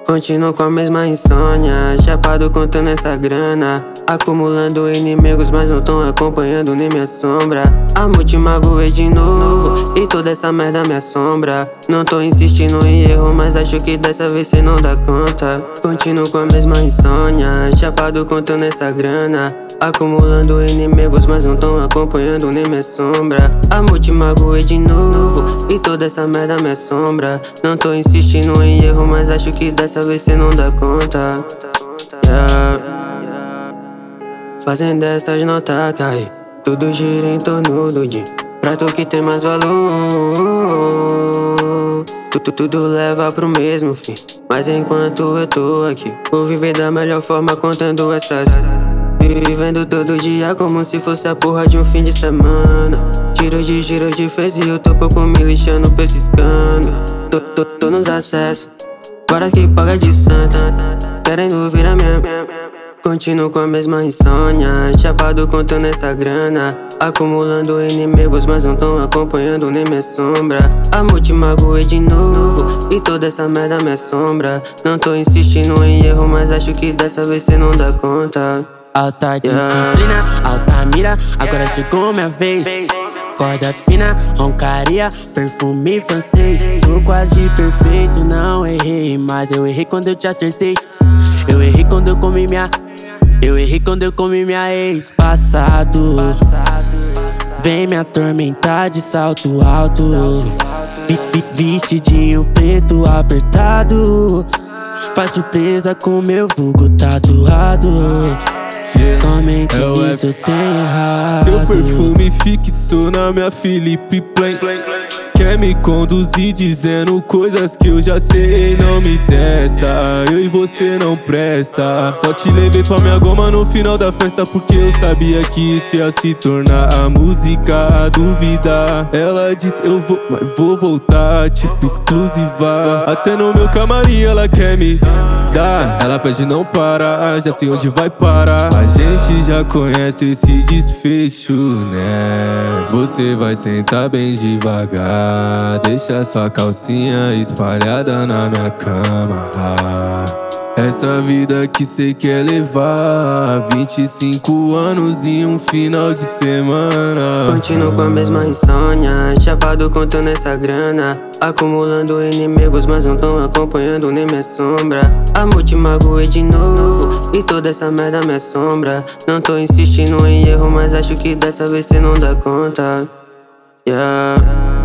Continuo com a mesma insônia, chapado contando essa grana, acumulando inimigos, mas não tão acompanhando nem minha sombra. Amor, te magoei de novo e toda essa merda me assombra. Não tô insistindo em erro, mas acho que dessa vez cê não dá conta. Continuo com a mesma insônia, chapado contando essa grana, acumulando inimigos, mas não tão acompanhando nem minha sombra. Amor, te magoei de novo e toda essa merda me assombra. Não tô insistindo em erro, mas acho que dessa vez cê não dá conta. Fazendo essas notas cair, tudo gira em torno do din. Pra tu que tem mais valor, tudo leva pro mesmo fim. Mas enquanto eu tô aqui, vou viver da melhor forma contando essas. Vivendo todo dia como se fosse a porra de um fim de semana. Giro de fez e eu tô pouco me lixando, pesquisando. Tô nos acessos, bora que paga de santa, querendo virar minha. Continuo com a mesma insônia, chapado contando essa grana, acumulando inimigos, mas não tão acompanhando nem minha sombra. Amor, te magoei de novo e toda essa merda me assombra. Não tô insistindo em erro, mas acho que dessa vez cê não dá conta. Alta disciplina, alta mira, agora chegou minha vez. Cordas fina, roncaria, perfume francês. Tô quase perfeito, não errei, mas eu errei quando eu te acertei. Eu errei quando eu comi minha ex-passado. Vem me atormentar de salto alto, vestidinho preto apertado, faz surpresa com meu vulgo tatuado. Somente nisso eu tenho errado. Seu perfume fixou na minha Felipe Plain. Quer me conduzir dizendo coisas que eu já sei. Não me testa, eu e você não presta. Só te levei pra minha goma no final da festa, porque eu sabia que isso ia se tornar a música a duvidar. Ela disse eu vou, mas vou voltar, tipo exclusiva. Até no meu camarim ela quer me dar. Ela pede não parar, já sei onde vai parar. A gente já conhece esse desfecho, né? Você vai sentar bem devagar, deixa sua calcinha espalhada na minha cama. Essa vida que cê quer levar, 25 anos e um final de semana. Continuo com a mesma insônia, chapado contando essa grana, acumulando inimigos, mas não tão acompanhando nem minha sombra. Amor, te magoei de novo e toda essa merda me assombra. Não tô insistindo em erro, mas acho que dessa vez cê não dá conta.